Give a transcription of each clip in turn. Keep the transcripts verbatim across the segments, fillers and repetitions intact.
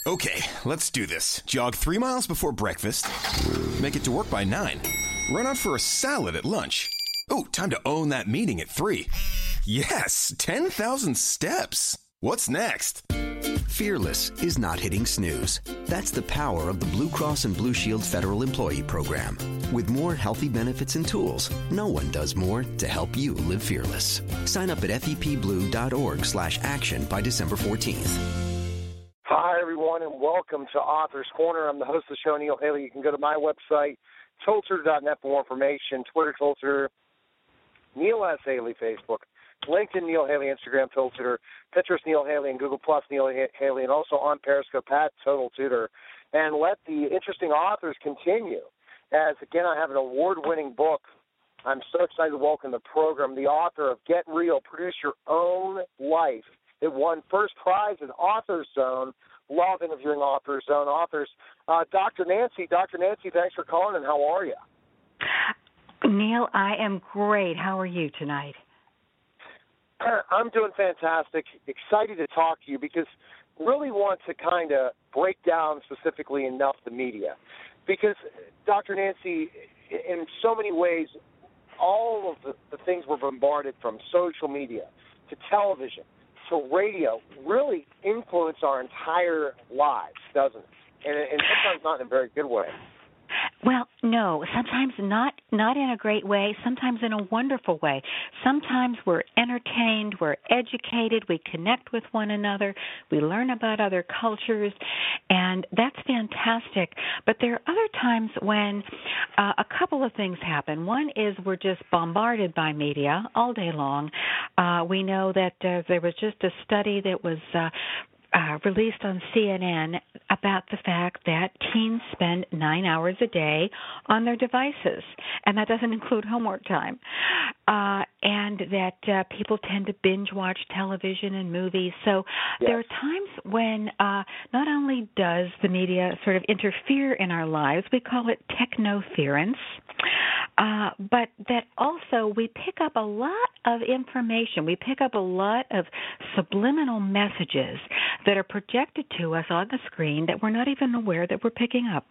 Okay, let's do this. Jog three miles before breakfast. Make it to work by nine. Run out for a salad at lunch. Oh, time to own that meeting at three. Yes, ten thousand steps. What's next? Fearless is not hitting snooze. That's the power of the Blue Cross and Blue Shield Federal Employee Program. With more healthy benefits and tools, no one does more to help you live fearless. Sign up at fepblue.org slash action by December fourteenth. Hi, everyone, and welcome to Author's Corner. I'm the host of the show, Neil Haley. You can go to my website, Tolter dot net, for more information. Twitter, Tolter, Neil S. Haley, Facebook, LinkedIn, Neil Haley, Instagram, Tolter, Pinterest, Neil Haley, and Google Plus, Neil Haley, and also on Periscope at Total Tutor. And let the interesting authors continue. As, again, I have an award-winning book. I'm so excited to welcome the program, the author of Get Real, Produce Your Own Life. It won first prize in Author's Zone. Love interviewing Author's Zone authors. Uh, Doctor Nancy, Doctor Nancy, thanks for calling, and how are you? Neil, I am great. How are you tonight? I'm doing fantastic. Excited to talk to you because really want to kind of break down specifically enough the media. Because, Doctor Nancy, in so many ways, all of the, the things we're bombarded from social media to television to radio really influence our entire lives, doesn't it? And, and sometimes not in a very good way. Well, no, sometimes not not in a great way, sometimes in a wonderful way. Sometimes we're entertained, we're educated, we connect with one another, we learn about other cultures, and that's fantastic. But there are other times when uh, a couple of things happen. One is we're just bombarded by media all day long. Uh, we know that uh, there was just a study that was uh, Uh, released on C N N about the fact that teens spend nine hours a day on their devices, and that doesn't include homework time, uh, and that uh, people tend to binge watch television and movies. So yes. There are times when uh, not only does the media sort of interfere in our lives, we call it technoference, uh, but that also we pick up a lot of information. We pick up a lot of subliminal messages that are projected to us on the screen that we're not even aware that we're picking up.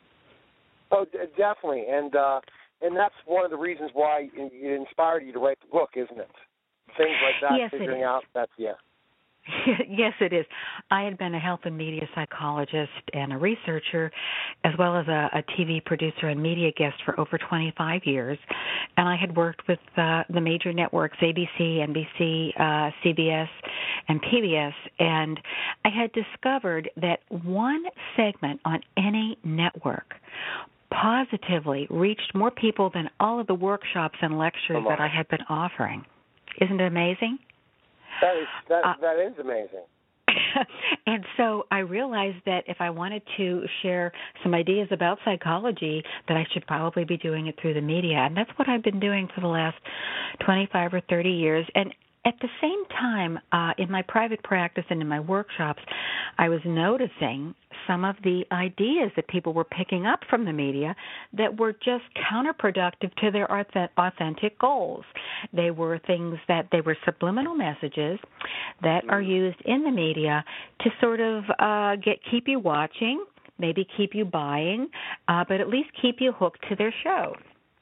Oh, d- definitely, and uh, and that's one of the reasons why it inspired you to write the book, isn't it? Things like that, yes, figuring out that's yeah. Yes, it is. I had been a health and media psychologist and a researcher, as well as a, a T V producer and media guest for over twenty-five years. And I had worked with uh, the major networks, A B C, N B C, uh, C B S, and P B S. And I had discovered that one segment on any network positively reached more people than all of the workshops and lectures that I had been offering. Isn't it amazing? That is that, uh, that is amazing. And so I realized that if I wanted to share some ideas about psychology, that I should probably be doing it through the media. And that's what I've been doing for the last twenty-five or thirty years. And at the same time, uh, in my private practice and in my workshops, I was noticing some of the ideas that people were picking up from the media that were just counterproductive to their authentic goals. They were things that they were subliminal messages that are used in the media to sort of uh, get keep you watching, maybe keep you buying, uh, but at least keep you hooked to their show.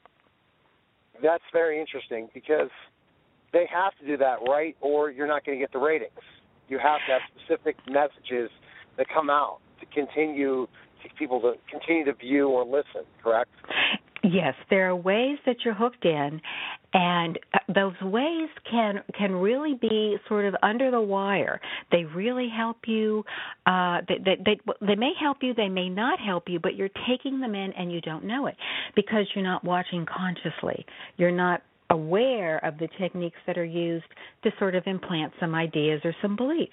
That's very interesting because they have to do that, right, or you're not going to get the ratings. You have to have specific messages that come out to continue to people to continue to view or listen, correct? Yes, there are ways that you're hooked in, and those ways can can really be sort of under the wire. They really help you. Uh, they, they, they, they may help you, they may not help you, but you're taking them in and you don't know it because you're not watching consciously. You're not aware of the techniques that are used to sort of implant some ideas or some beliefs.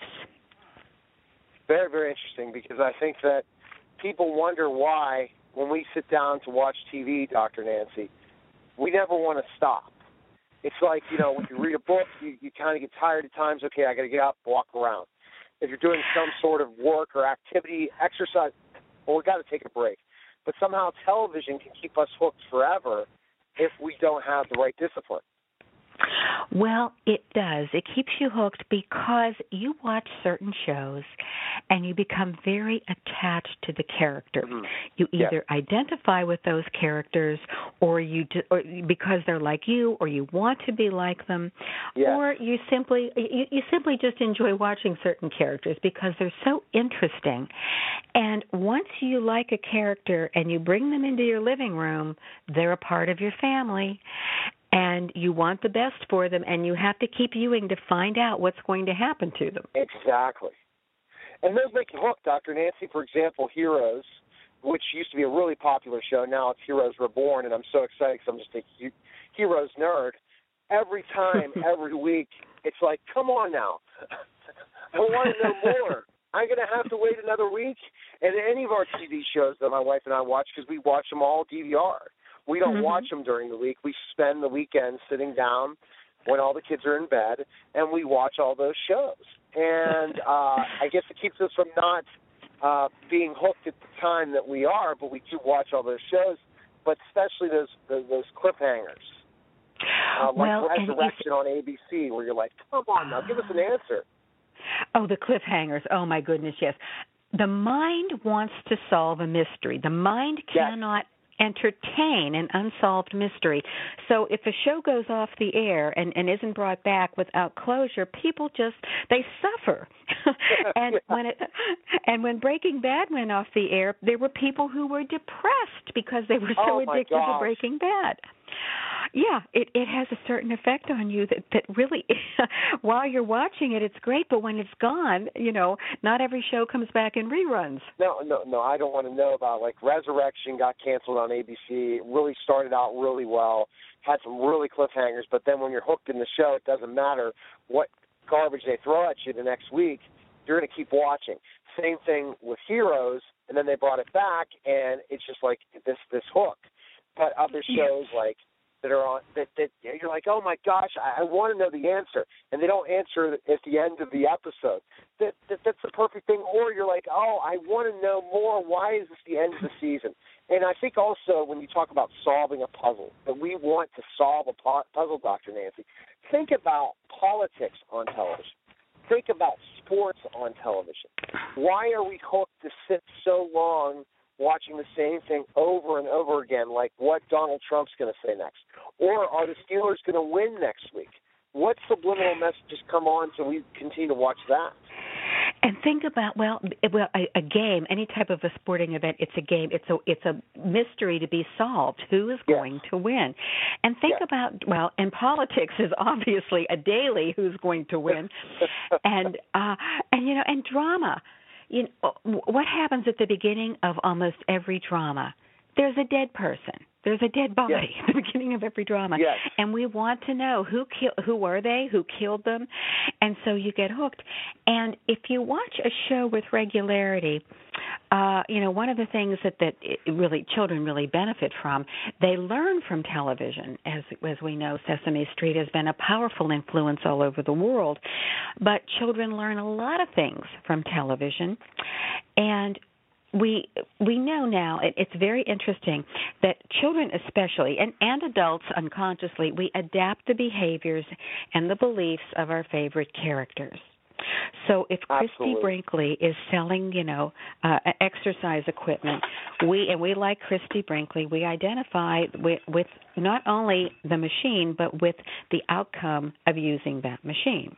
Very, very interesting because I think that people wonder why when we sit down to watch T V, Doctor Nancy, we never want to stop. It's like, you know, when you read a book, you, you kind of get tired at times. Okay, I got to get up, walk around. If you're doing some sort of work or activity, exercise, well, we got to take a break. But somehow television can keep us hooked forever if we don't have the right discipline. Well, it does. It keeps you hooked because you watch certain shows and you become very attached to the characters. Mm-hmm. You either yeah. identify with those characters or you do, or because they're like you or you want to be like them yeah. or you simply you, you simply just enjoy watching certain characters because they're so interesting. And once you like a character and you bring them into your living room, they're a part of your family. And you want the best for them, and you have to keep viewing to find out what's going to happen to them. Exactly. And those make you hooked, Doctor Nancy. For example, Heroes, which used to be a really popular show. Now it's Heroes Reborn, and I'm so excited because I'm just a Heroes nerd. Every time, every week, it's like, come on now. I want to know more. I'm going to have to wait another week. And any of our T V shows that my wife and I watch, because we watch them all D V R. We don't mm-hmm. watch them during the week. We spend the weekend sitting down when all the kids are in bed, and we watch all those shows. And uh, I guess it keeps us from not uh, being hooked at the time that we are, but we do watch all those shows, but especially those those, those cliffhangers. Uh, like well, Resurrection on A B C, where you're like, come on now, give us an answer. Oh, the cliffhangers. Oh, my goodness, yes. The mind wants to solve a mystery. The mind cannot yes. entertain an unsolved mystery. So if a show goes off the air and, and isn't brought back without closure, people just, they suffer. and when it and when Breaking Bad went off the air, there were people who were depressed because they were so oh addicted gosh. to Breaking Bad. Yeah, it, it has a certain effect on you that, that really, while you're watching it, it's great, but when it's gone, you know, not every show comes back in reruns. No, no, no, I don't want to know about, like, Resurrection got canceled on A B C. It really started out really well, had some really cliffhangers, but then when you're hooked in the show, it doesn't matter what garbage they throw at you the next week, you're going to keep watching. Same thing with Heroes, and then they brought it back, and it's just like this this hook. But other shows, yeah. like, that are on that, that you're like, oh my gosh, I, I want to know the answer, and they don't answer at the end of the episode. That, that that's the perfect thing. Or you're like, oh, I want to know more. Why is this the end of the season? And I think also when you talk about solving a puzzle, that we want to solve a puzzle, Doctor Nancy. Think about politics on television. Think about sports on television. Why are we hooked to sit so long watching the same thing over and over again, like what Donald Trump's going to say next? Or are the Steelers going to win next week? What subliminal messages come on so we continue to watch that? And think about, well, well, a, a game, any type of a sporting event, it's a game. It's a it's a mystery to be solved. Who is going yes. to win? And think yes. about, well, in politics is obviously a daily who's going to win. and, uh, and you know, and drama. You know, what happens at the beginning of almost every drama? There's a dead person. There's a dead body yes. at the beginning of every drama. Yes. And we want to know who kill, who were they, who killed them, and so you get hooked. And if you watch a show with regularity, uh, you know, one of the things that, that really children really benefit from, they learn from television. As, as we know, Sesame Street has been a powerful influence all over the world. But children learn a lot of things from television. And We we know now, it, it's very interesting, that children especially, and, and adults unconsciously, we adapt the behaviors and the beliefs of our favorite characters. So if Christy Absolutely. Brinkley is selling, you know, uh, exercise equipment, we and we like Christy Brinkley, we identify with, with not only the machine, but with the outcome of using that machine.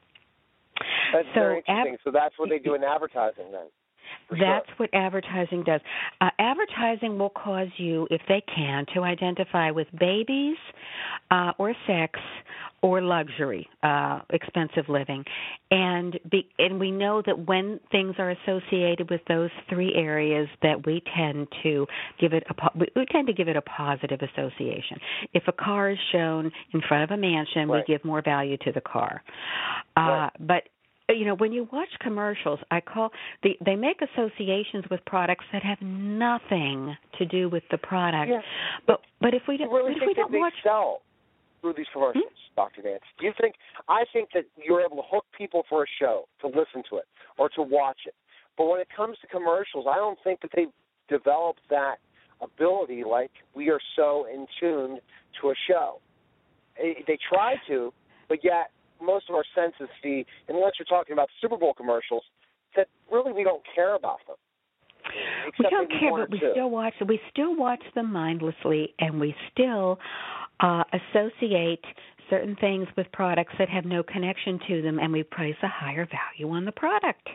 That's so very interesting. Ab- so that's what they do in advertising then. For That's sure. what advertising does. Uh, advertising will cause you, if they can, to identify with babies uh, or sex or luxury, uh, expensive living. And be, and we know that when things are associated with those three areas, that we tend to give it a we tend to give it a positive association. If a car is shown in front of a mansion, right. we give more value to the car. Uh, right. But you know, when you watch commercials, I call the they make associations with products that have nothing to do with the product. Yeah. But but if we don't, you really if think we that don't they watch sell through these commercials, hmm? Doctor Nance? Do you think? I think that you're able to hook people for a show to listen to it or to watch it. But when it comes to commercials, I don't think that they've developed that ability like we are so in tune to a show. they try to, but yet most of our senses see, unless you're talking about Super Bowl commercials, that really we don't care about them. We don't care, but we still watch. We still watch them mindlessly, and we still uh, associate certain things with products that have no connection to them, and we place a higher value on the product.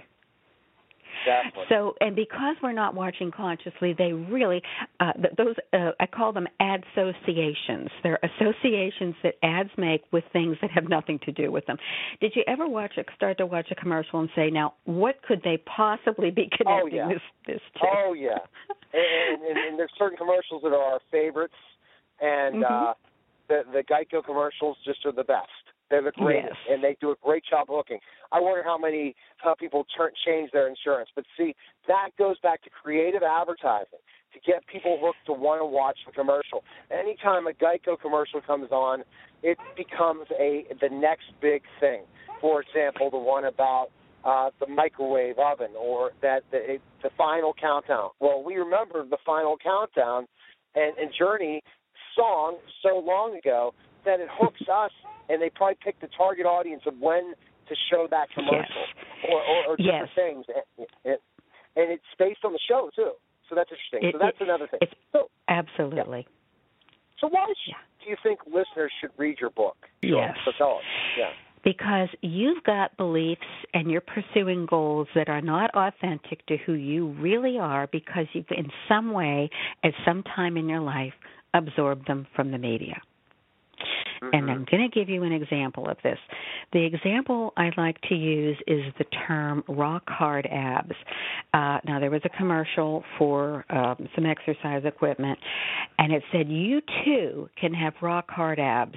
Exactly. So, and because we're not watching consciously, they really, uh, those, uh, I call them ad-associations. They're associations that ads make with things that have nothing to do with them. Did you ever watch a, start to watch a commercial and say, now, what could they possibly be connecting oh, yeah. this, this to? Oh, yeah. and, and, and there's certain commercials that are our favorites, and mm-hmm. uh, the, the Geico commercials just are the best. They're the greatest, yes. and they do a great job hooking. I wonder how many how people turn, change their insurance. But, see, that goes back to creative advertising, to get people hooked to want to watch the commercial. Anytime a Geico commercial comes on, it becomes a the next big thing. For example, the one about uh, the microwave oven or that the, the final countdown. Well, we remember the final countdown and, and Journey song so long ago that it hooks us, and they probably pick the target audience of when to show that commercial yes. or, or, or different yes. things. And, and, and it's based on the show, too. So that's interesting. It, so that's it, another thing. So, absolutely. Yeah. So why yeah. do you think listeners should read your book? Yes. So tell us. Yeah. Because you've got beliefs and you're pursuing goals that are not authentic to who you really are because you've in some way, at some time in your life, absorbed them from the media. Mm-hmm. And I'm going to give you an example of this. The example I like to use is the term rock hard abs. Uh, now, there was a commercial for um, some exercise equipment, and it said, you too can have rock hard abs.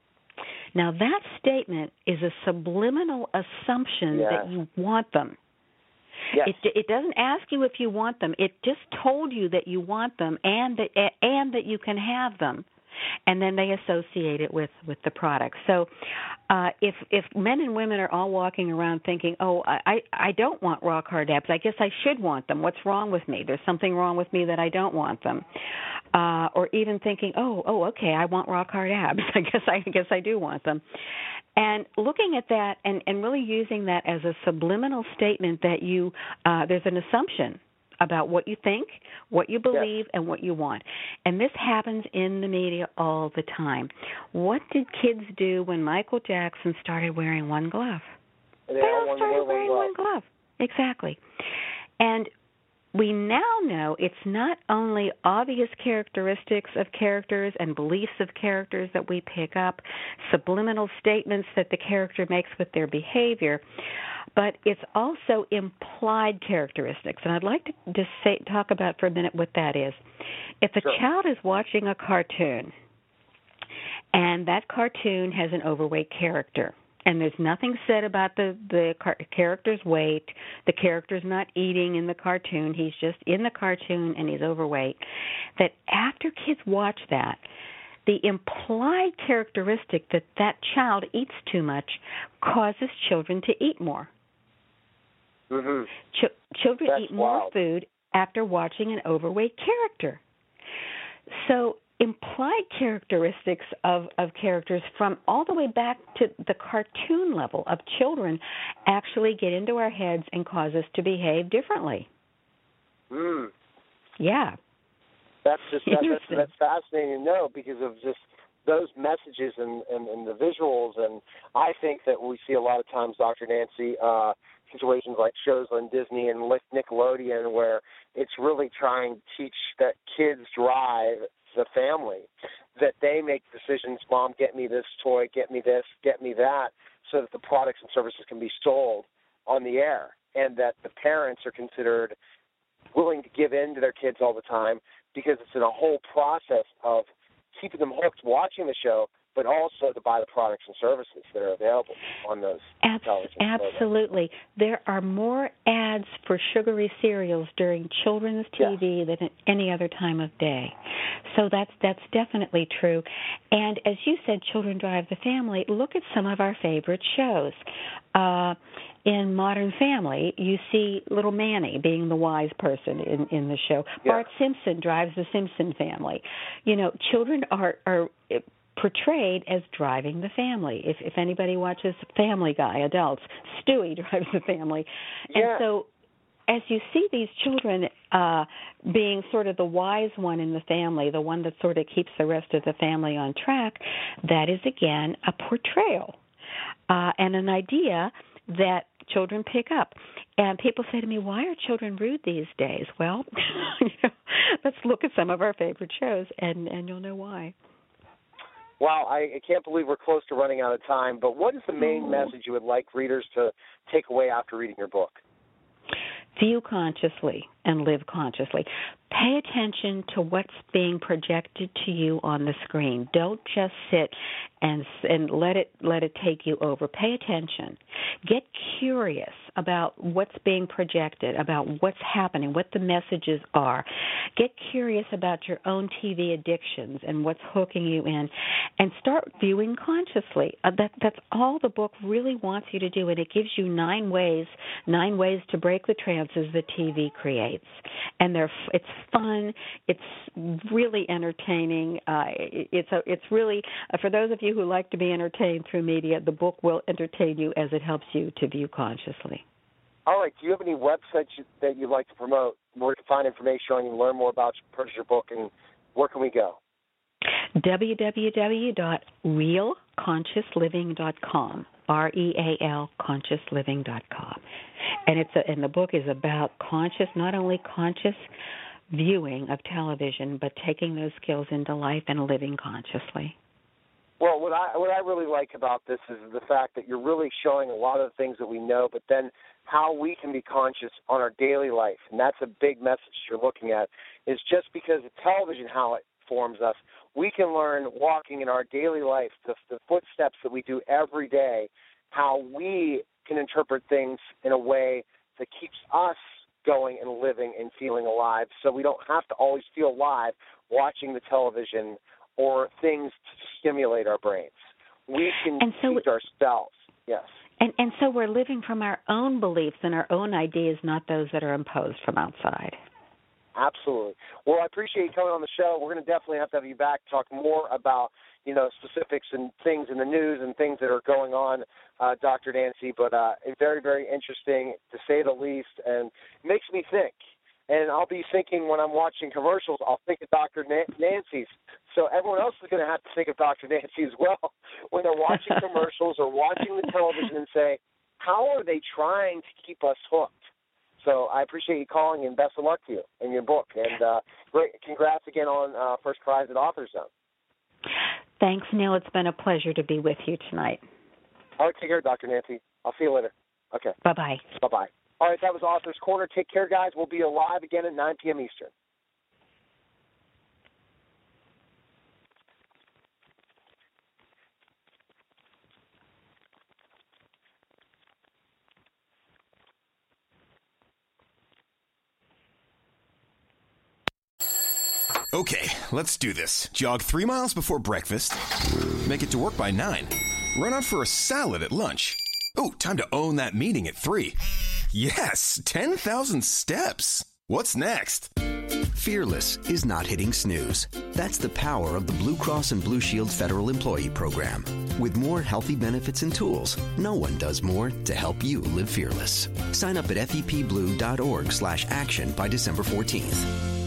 Now, that statement is a subliminal assumption yeah. that you want them. Yes. It, it doesn't ask you if you want them. It just told you that you want them and that and that you can have them. And then they associate it with, with the product. So uh, if if men and women are all walking around thinking, oh, I, I don't want rock hard abs, I guess I should want them. What's wrong with me? There's something wrong with me that I don't want them. Uh, or even thinking, oh, oh, okay, I want rock hard abs. I guess I, I guess I do want them. And looking at that and, and really using that as a subliminal statement that you uh, there's an assumption about what you think, what you believe, yeah. and what you want. And this happens in the media all the time. What did kids do when Michael Jackson started wearing one glove? They, they all started wearing one glove. one glove. Exactly. And we now know it's not only obvious characteristics of characters and beliefs of characters that we pick up, subliminal statements that the character makes with their behavior, but it's also implied characteristics. And I'd like to just say, talk about for a minute what that is. If a sure. child is watching a cartoon and that cartoon has an overweight character, and there's nothing said about the, the car- character's weight, the character's not eating in the cartoon, he's just in the cartoon and he's overweight, that after kids watch that, the implied characteristic that that child eats too much causes children to eat more. Mm-hmm. Ch- children That's eat more wild. food after watching an overweight character. So implied characteristics of, of characters from all the way back to the cartoon level of children actually get into our heads and cause us to behave differently. Mm. Yeah. That's just that, that's, that's fascinating to know because of just those messages and, and, and the visuals. And I think that we see a lot of times, Doctor Nancy, uh, situations like shows on Disney and Nickelodeon where it's really trying to teach that kids drive the family, that they make decisions, Mom, get me this toy, get me this, get me that, so that the products and services can be sold on the air, and that the parents are considered willing to give in to their kids all the time because it's in a whole process of keeping them hooked watching the show, but also to buy the products and services that are available on those Ab- television Absolutely. programs. There are more ads for sugary cereals during children's T V yeah. than at any other time of day. So that's that's definitely true. And as you said, children drive the family. Look at some of our favorite shows. Uh, in Modern Family, you see little Manny being the wise person in, in the show. Yeah. Bart Simpson drives the Simpson family. You know, children are, are portrayed as driving the family. If if anybody watches Family Guy, adults, Stewie drives the family. And yeah. so as you see these children uh, being sort of the wise one in the family, the one that sort of keeps the rest of the family on track, that is, again, a portrayal uh, and an idea that children pick up. And people say to me, why are children rude these days? Well, you know, let's look at some of our favorite shows, and, and you'll know why. Wow, I, I can't believe we're close to running out of time, but what is the main oh. message you would like readers to take away after reading your book? View consciously and live consciously. Pay attention to what's being projected to you on the screen. Don't just sit and and let it let it take you over. Pay attention. Get curious about what's being projected, about what's happening, what the messages are. Get curious about your own T V addictions and what's hooking you in, and start viewing consciously. Uh, that that's all the book really wants you to do, and it gives you nine ways, nine ways to break the trances that T V creates. And they're it's fun. It's really entertaining. Uh, it, it's a, it's really uh, for those of you who like to be entertained through media, the book will entertain you as it helps you to view consciously. All right. Do you have any websites that you'd like to promote where we can find information on you, learn more about you, purchase your book, and where can we go? w w w dot real conscious living dot com. R E A L conscious living dot com. And it's a, and the book is about conscious, not only conscious viewing of television, but taking those skills into life and living consciously. Well, what I what I really like about this is the fact that you're really showing a lot of the things that we know, but then how we can be conscious on our daily life. And that's a big message you're looking at, is just because of television, how it forms us, we can learn walking in our daily life, the, the footsteps that we do every day, how we can interpret things in a way that keeps us going and living and feeling alive, so we don't have to always feel alive watching the television or things to stimulate our brains. We can and so teach ourselves, yes. And, and so we're living from our own beliefs and our own ideas, not those that are imposed from outside. Absolutely. Well, I appreciate you coming on the show. We're going to definitely have to have you back to talk more about, you know, specifics and things in the news and things that are going on, uh, Doctor Nancy. But uh, it's very, very interesting, to say the least, and it makes me think. And I'll be thinking when I'm watching commercials, I'll think of Doctor Na- Nancy's. So everyone else is going to have to think of Doctor Nancy as well when they're watching commercials or watching the television and say, how are they trying to keep us hooked? So I appreciate you calling, and best of luck to you in your book. And uh, great, congrats again on uh, first prize at Author Zone. Thanks, Neil. It's been a pleasure to be with you tonight. All right, take care, Doctor Nancy. I'll see you later. Okay. Bye-bye. Bye-bye. All right, that was Author's Corner. Take care, guys. We'll be live again at nine p.m. Eastern. Okay, let's do this. Jog three miles before breakfast. Make it to work by nine. Run out for a salad at lunch. Ooh, time to own that meeting at three. Yes, ten thousand steps. What's next? Fearless is not hitting snooze. That's the power of the Blue Cross and Blue Shield Federal Employee Program. With more healthy benefits and tools, no one does more to help you live fearless. Sign up at fepblue.org slash action by December fourteenth.